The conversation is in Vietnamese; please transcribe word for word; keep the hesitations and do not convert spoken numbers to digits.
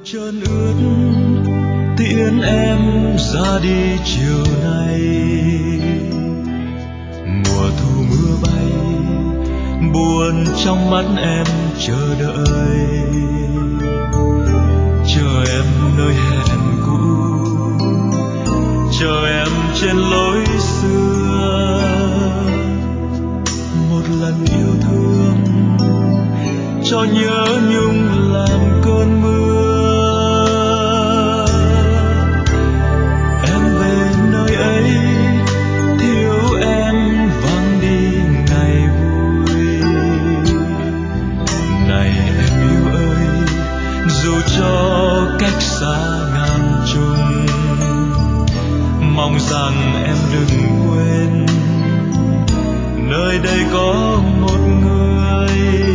trơn ướt tiễn em ra đi chiều nay. Mùa thu mưa bay buồn trong mắt em chờ đợi, chờ em nơi hẹn cũ, chờ em trên lối xưa. Một lần yêu thương cho nhớ nhung làm cơn mưa. Em về nơi ấy thiếu em vắng đi ngày vui. Này em yêu ơi, dù cho cách xa ngàn trùng, mong rằng em đừng quên nơi đây có một người